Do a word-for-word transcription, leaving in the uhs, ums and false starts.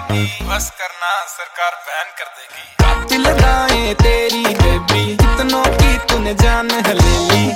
बस करना, सरकार बैन कर देगी। कातिल लगाए तेरी बेबी, कितनों की तूने जान ले ली।